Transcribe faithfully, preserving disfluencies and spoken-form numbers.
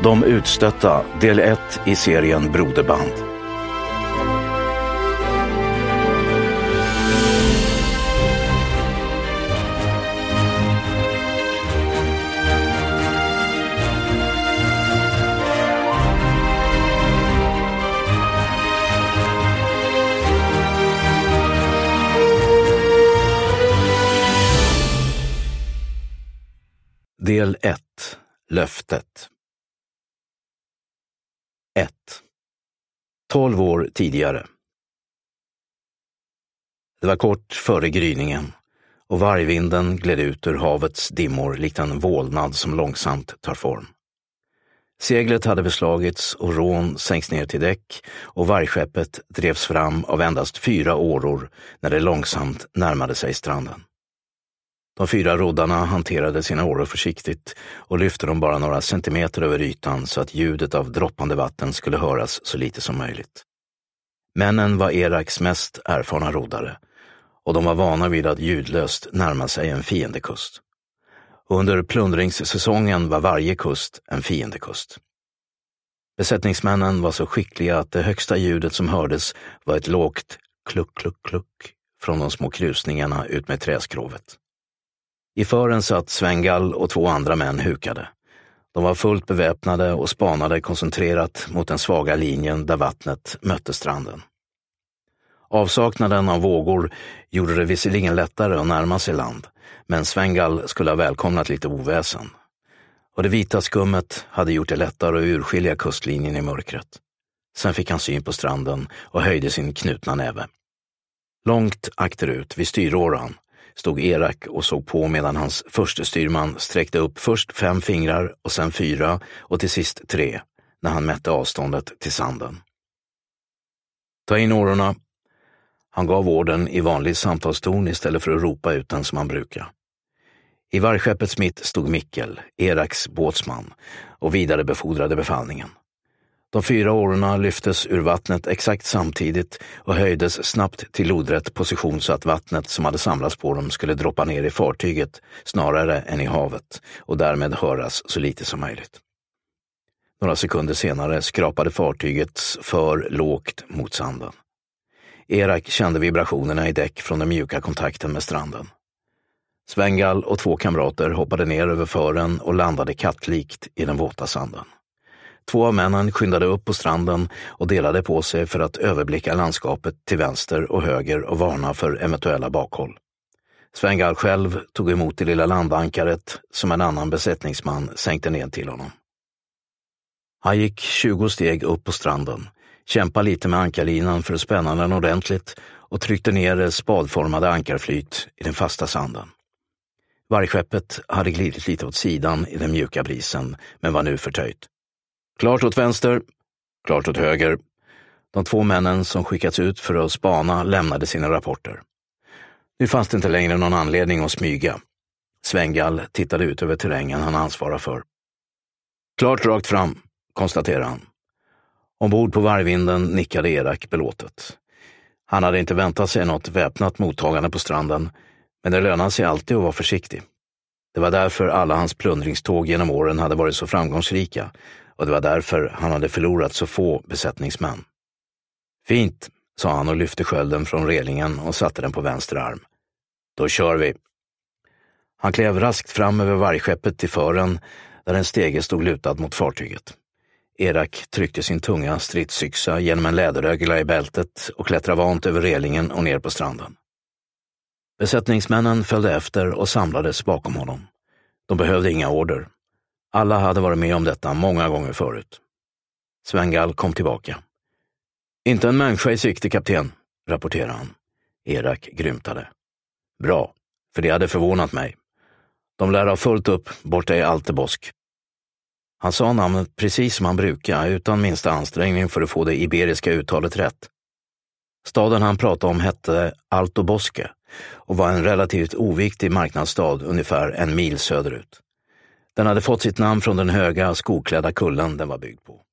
De utstötta, del ett i serien Broderband. Del ett. Löftet. ett. Tolv år tidigare. Det var kort före gryningen och vargvinden gled ut ur havets dimmor likt en vålnad som långsamt tar form. Seglet hade beslagits och rån sänks ner till däck och vargskeppet drevs fram av endast fyra åror när det långsamt närmade sig stranden. De fyra roddarna hanterade sina åror försiktigt och lyfte dem bara några centimeter över ytan så att ljudet av droppande vatten skulle höras så lite som möjligt. Männen var Eraks mest erfarna roddare och de var vana vid att ljudlöst närma sig en fiendekust. Under plundringssäsongen var varje kust en fiendekust. Besättningsmännen var så skickliga att det högsta ljudet som hördes var ett lågt kluck, kluck, kluck från de små krusningarna ut med träskrovet. I fören satt Svengall och två andra män hukade. De var fullt beväpnade och spanade koncentrerat mot den svaga linjen där vattnet mötte stranden. Avsaknaden av vågor gjorde det visserligen lättare att närma sig land, men Svengall skulle ha välkomnat lite oväsen. Och det vita skummet hade gjort det lättare att urskilja kustlinjen i mörkret. Sen fick han syn på stranden och höjde sin knutna näve. Långt akterut vid styråran stod Erak och såg på medan hans förste styrman sträckte upp först fem fingrar och sen fyra och till sist tre när han mätte avståndet till sanden. Ta in årorna. Han gav orden i vanlig samtalston istället för att ropa ut den som han brukar. I vargskeppets mitt stod Mikkel, Eraks båtsman, och vidare befordrade befallningen. De fyra årorna lyftes ur vattnet exakt samtidigt och höjdes snabbt till lodrätt position så att vattnet som hade samlats på dem skulle droppa ner i fartyget snarare än i havet och därmed höras så lite som möjligt. Några sekunder senare skrapade fartygets för lågt mot sanden. Erak kände vibrationerna i däck från den mjuka kontakten med stranden. Svengall och två kamrater hoppade ner över fören och landade kattlikt i den våta sanden. Två av männen skyndade upp på stranden och delade på sig för att överblicka landskapet till vänster och höger och varna för eventuella bakhåll. Svengall själv tog emot det lilla landankaret som en annan besättningsman sänkte ner till honom. Han gick tjugo steg upp på stranden, kämpade lite med ankarlinan för att spänna den ordentligt och tryckte ner det spadformade ankarflyt i den fasta sanden. Vargskeppet hade glidit lite åt sidan i den mjuka brisen men var nu förtöjt. Klart åt vänster, klart åt höger. De två männen som skickats ut för att spana lämnade sina rapporter. Nu fanns det inte längre någon anledning att smyga. Svengall tittade ut över terrängen han ansvarar för. Klart rakt fram, konstaterade han. Ombord på vargvinden nickade Erak belåtet. Han hade inte väntat sig något väpnat mottagande på stranden, men det lönade sig alltid att vara försiktig. Det var därför alla hans plundringståg genom åren hade varit så framgångsrika, och det var därför han hade förlorat så få besättningsmän. Fint, sa han och lyfte skölden från relingen och satte den på vänster arm. Då kör vi. Han klev raskt fram över vargskeppet till fören där en stege stod lutad mot fartyget. Erak tryckte sin tunga stridsyxa genom en läderögla i bältet och klättrade vant över relingen och ner på stranden. Besättningsmännen följde efter och samlades bakom honom. De behövde inga order. Alla hade varit med om detta många gånger förut. Svengall kom tillbaka. Inte en människa i sikte, kapten, rapporterade han. Erak grymtade. Bra, för det hade förvånat mig. De lär ha fullt upp borta i Altebosk. Han sa namnet precis som han brukar, utan minsta ansträngning för att få det iberiska uttalet rätt. Staden han pratade om hette Altoboske och var en relativt oviktig marknadsstad ungefär en mil söderut. Den hade fått sitt namn från den höga skogklädda kullen den var byggd på.